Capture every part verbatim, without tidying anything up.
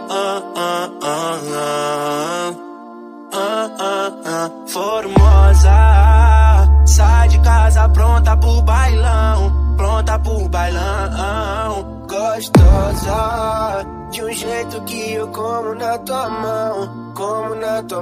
ah, ah, ah, ah, ah, ah, ah. Formosa, sai de casa pronta pro bailão, pronta pro bailão. Gostosa, de um jeito que eu como na tua mão, como na tua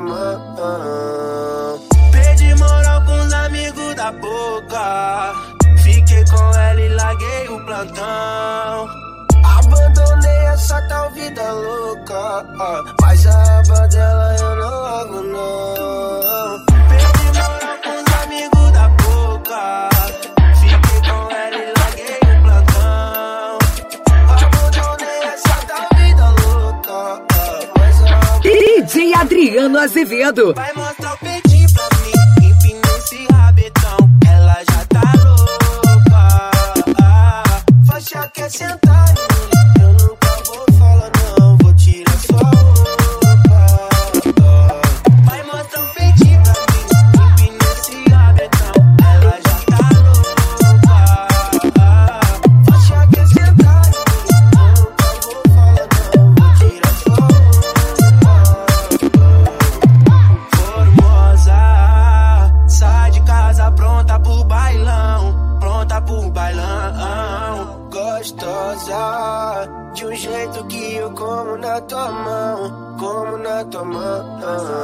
mão. Perdi moral com os amigos da boca, fiquei com ela e larguei o plantão. Abandonei essa tal vida louca, mas a aba dela eu não largo não. Perdi moral com os amigos da boca, fiquei com ela e larguei o plantão. Abandonei essa tal vida louca, mas a aba... D J Adriano Azevedo. Vai mostrar o peitinho pra mim, empina esse rabetão, ela já tá louca. Ah, faixa quer sentar em mim, eu nunca vou falar não, vou tirar sua roupa. Vai mostrar o peitinho pra mim, empina esse rabetão, ela já tá louca. Ah, faixa quer sentar em mim, eu nunca vou falar não, vou tirar sua roupa. Formosa, sai de casa pronta pro bailão, pronta pro bailão. Gostosa, de um jeito que eu como na tua mão, como na tua mão.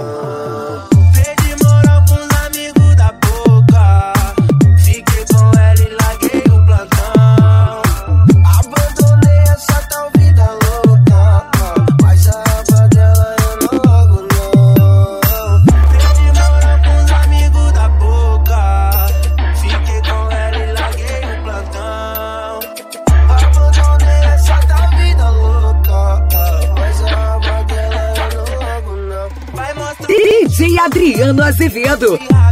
Perdi moral com os amigos da boca, fiquei com ela e larguei o plantão. Abandonei essa tal vida louca, mas a aba dela eu não largo não. Perdi moral com os amigos da boca, fiquei com ela e larguei o plantão. Abandonei essa tal vida louca, mas a aba dela eu não largo não. Vai mostrar D J Adriano Azevedo. esse